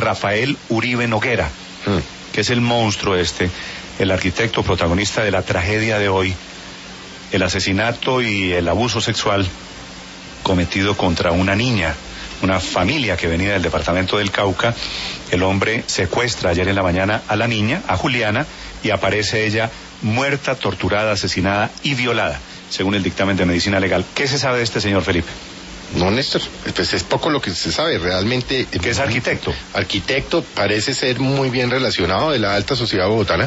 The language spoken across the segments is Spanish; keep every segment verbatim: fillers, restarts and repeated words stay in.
Rafael Uribe Noguera, mm. que es el monstruo este, el arquitecto protagonista de la tragedia de hoy, el asesinato y el abuso sexual cometido contra una niña, una familia que venía del departamento del Cauca. El hombre secuestra ayer en la mañana a la niña, a Juliana, y aparece ella muerta, torturada, asesinada y violada, según el dictamen de medicina legal. ¿Qué se sabe de este señor, Felipe? No, Néstor, pues es poco lo que se sabe realmente. ¿Qué es arquitecto? Arquitecto, parece ser muy bien relacionado de la alta sociedad bogotana.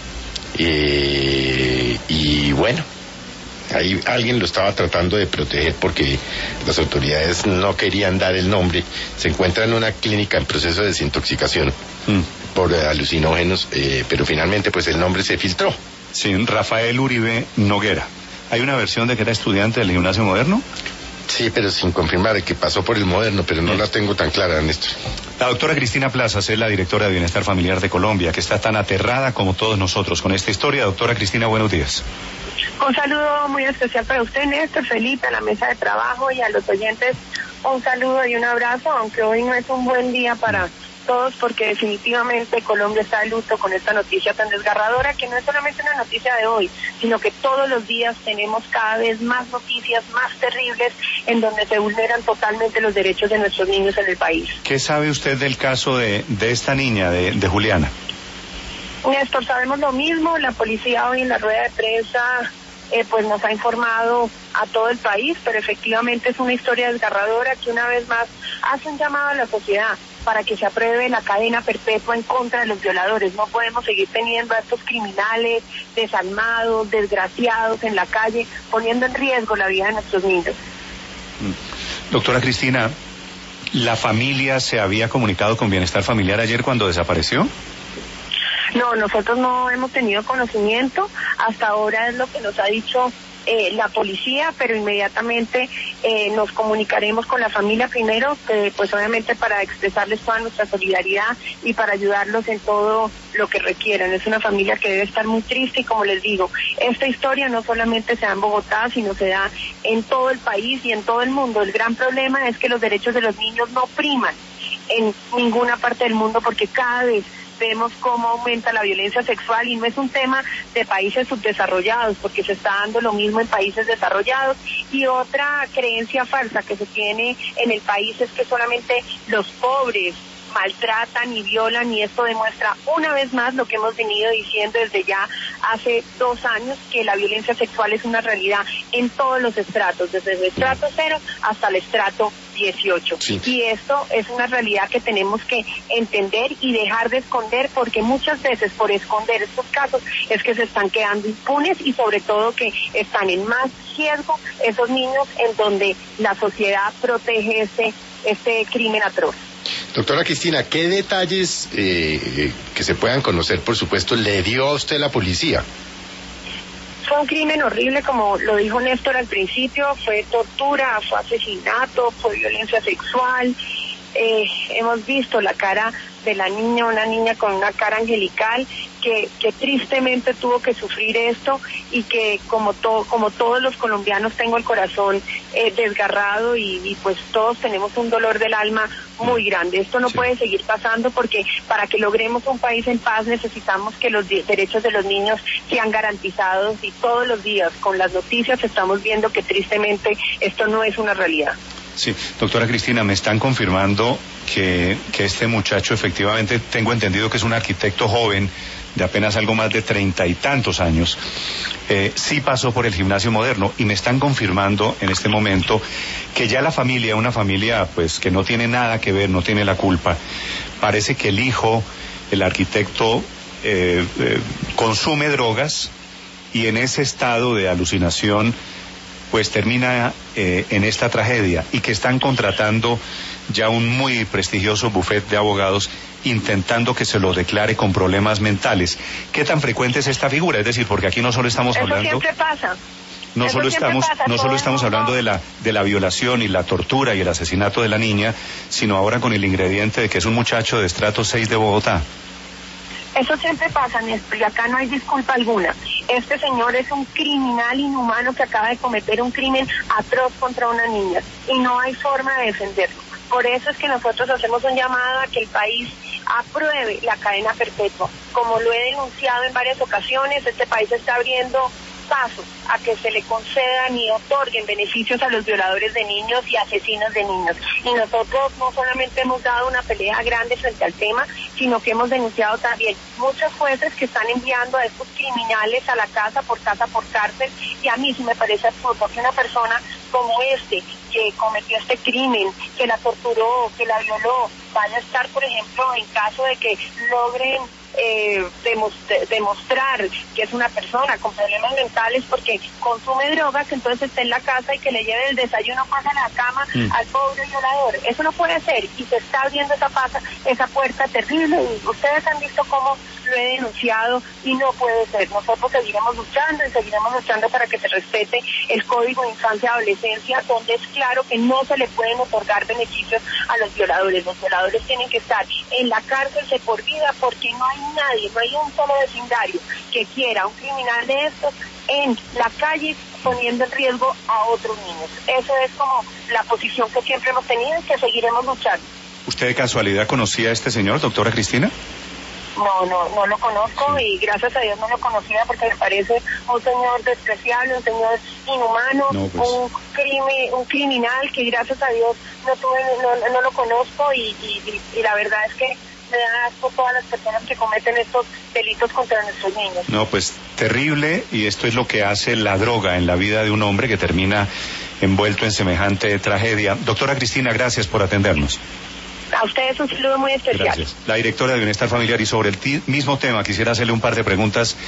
Eh, y bueno, ahí alguien lo estaba tratando de proteger porque las autoridades no querían dar el nombre. Se encuentra en una clínica en proceso de desintoxicación mm. por eh, alucinógenos, eh, pero finalmente pues el nombre se filtró. Sí, Rafael Uribe Noguera. ¿Hay una versión de que era estudiante del Gimnasio Moderno? Sí, pero sin confirmar que pasó por el Moderno, pero no mm. la tengo tan clara, Néstor. La doctora Cristina Plazas es la directora de Bienestar Familiar de Colombia, que está tan aterrada como todos nosotros con esta historia. Doctora Cristina, buenos días. Un saludo muy especial para usted, Néstor, Felipe, a la mesa de trabajo y a los oyentes. Un saludo y un abrazo, aunque hoy no es un buen día para todos, porque definitivamente Colombia está de luto con esta noticia tan desgarradora, que no es solamente una noticia de hoy, sino que todos los días tenemos cada vez más noticias más terribles en donde se vulneran totalmente los derechos de nuestros niños en el país. ¿Qué sabe usted del caso de, de esta niña, de, de Juliana? Néstor, sabemos lo mismo. La policía hoy en la rueda de prensa eh, pues nos ha informado a todo el país, pero efectivamente es una historia desgarradora que una vez más hace un llamado a la sociedad para que se apruebe la cadena perpetua en contra de los violadores. No podemos seguir teniendo a estos criminales desalmados, desgraciados en la calle, poniendo en riesgo la vida de nuestros niños. Doctora Cristina, ¿la familia se había comunicado con Bienestar Familiar ayer cuando desapareció? No, nosotros no hemos tenido conocimiento. Hasta ahora es lo que nos ha dicho Eh, la policía, pero inmediatamente eh, nos comunicaremos con la familia primero, eh, pues obviamente para expresarles toda nuestra solidaridad y para ayudarlos en todo lo que requieran. Es una familia que debe estar muy triste y, como les digo, esta historia no solamente se da en Bogotá, sino se da en todo el país y en todo el mundo. El gran problema es que los derechos de los niños no priman en ninguna parte del mundo, porque cada vez vemos cómo aumenta la violencia sexual, y no es un tema de países subdesarrollados, porque se está dando lo mismo en países desarrollados. Y otra creencia falsa que se tiene en el país es que solamente los pobres maltratan y violan, y esto demuestra una vez más lo que hemos venido diciendo desde ya hace dos años, que la violencia sexual es una realidad en todos los estratos, desde el estrato cero hasta el estrato dieciocho. Sí. Y esto es una realidad que tenemos que entender y dejar de esconder, porque muchas veces por esconder estos casos es que se están quedando impunes, y sobre todo que están en más riesgo esos niños en donde la sociedad protege este, este crimen atroz. Doctora Cristina, ¿qué detalles eh, que se puedan conocer, por supuesto, le dio a usted la policía? Fue un crimen horrible, como lo dijo Néstor al principio. Fue tortura, fue asesinato, fue violencia sexual. Eh, hemos visto la cara de la niña, una niña con una cara angelical que, que tristemente tuvo que sufrir esto, y que como, to, como todos los colombianos tengo el corazón eh, desgarrado, y, y pues todos tenemos un dolor del alma muy grande. Esto no sí. puede seguir pasando, porque para que logremos un país en paz necesitamos que los de, derechos de los niños sean garantizados, y todos los días con las noticias estamos viendo que tristemente esto no es una realidad. Sí, doctora Cristina, me están confirmando que, que este muchacho, efectivamente, tengo entendido que es un arquitecto joven de apenas algo más de treinta y tantos años, eh, sí pasó por el Gimnasio Moderno, y me están confirmando en este momento que ya la familia, una familia pues que no tiene nada que ver, no tiene la culpa, parece que el hijo, el arquitecto, eh, eh, consume drogas, y en ese estado de alucinación pues termina eh, en esta tragedia, y que están contratando ya un muy prestigioso bufete de abogados intentando que se lo declare con problemas mentales. ¿Qué tan frecuente es esta figura? Es decir, porque aquí no solo estamos Eso hablando... siempre pasa. No Eso solo estamos, pasa, no solo estamos hablando de la, de la violación y la tortura y el asesinato de la niña, sino ahora con el ingrediente de que es un muchacho de estrato seis de Bogotá. Eso siempre pasa, Néstor, y acá no hay disculpa alguna. Este señor es un criminal inhumano que acaba de cometer un crimen atroz contra una niña, y no hay forma de defenderlo. Por eso es que nosotros hacemos un llamado a que el país apruebe la cadena perpetua. Como lo he denunciado en varias ocasiones, este país está abriendo paso a que se le concedan y otorguen beneficios a los violadores de niños y asesinos de niños. Y nosotros no solamente hemos dado una pelea grande frente al tema, sino que hemos denunciado también muchos jueces que están enviando a estos criminales a la casa por casa por cárcel, y a mí sí me parece absurdo que una persona como este, que cometió este crimen, que la torturó, que la violó, vaya a estar, por ejemplo, en caso de que logren Eh, demostrar, demostrar que es una persona con problemas mentales porque consume drogas, entonces está en la casa y que le lleve el desayuno para la cama mm. al pobre violador. Eso no puede ser, y se está abriendo esa, pasa, esa puerta terrible, y ustedes han visto cómo lo he denunciado y no puede ser. Nosotros seguiremos luchando y seguiremos luchando para que se respete el Código de Infancia y Adolescencia, donde es claro que no se le pueden otorgar beneficios a los violadores. Los violadores tienen que estar en la cárcel de por vida, porque no hay nadie, no hay un solo vecindario que quiera un criminal de estos en la calle poniendo en riesgo a otros niños. Eso es como la posición que siempre hemos tenido y que seguiremos luchando. ¿Usted de casualidad conocía a este señor, doctora Cristina? No, no, no lo conozco, sí. Y gracias a Dios no lo conocía, porque me parece un señor despreciable, un señor inhumano, no, pues. un crimen, un criminal que gracias a Dios no tuve, no, no lo conozco, y, y, y la verdad es que me da asco todas las personas que cometen estos delitos contra nuestros niños. No, pues terrible, y esto es lo que hace la droga en la vida de un hombre que termina envuelto en semejante tragedia. Doctora Cristina, gracias por atendernos. A ustedes un saludo muy especial. Gracias. La directora de Bienestar Familiar, y sobre el mismo tema quisiera hacerle un par de preguntas